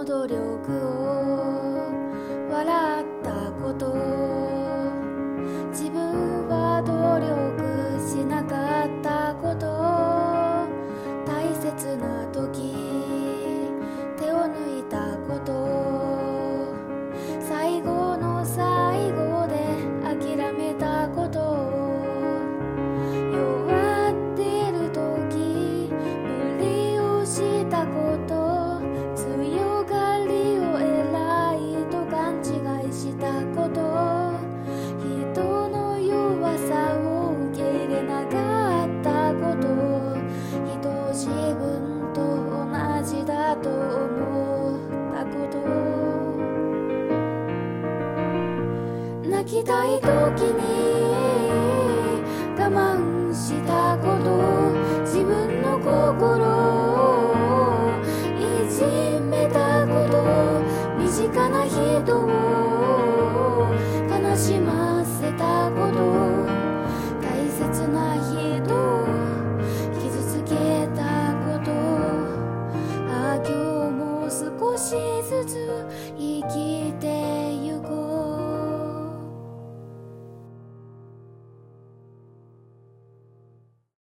の努力を笑ったこと、自分は努力しなかったこと、大切な時手を抜いたこと、最後の最後で諦めたこと、弱ってる時無理をしたこと、強がりを偉いと勘違いしたこと、人の弱さを受け入れなかったこと、人を自分と同じだと思ったこと、泣きたい時に我慢したこと、自分の心をいじめたこと、身近な人を悲しませたこと、大切な人を傷つけたこと、今日も少しずつ生き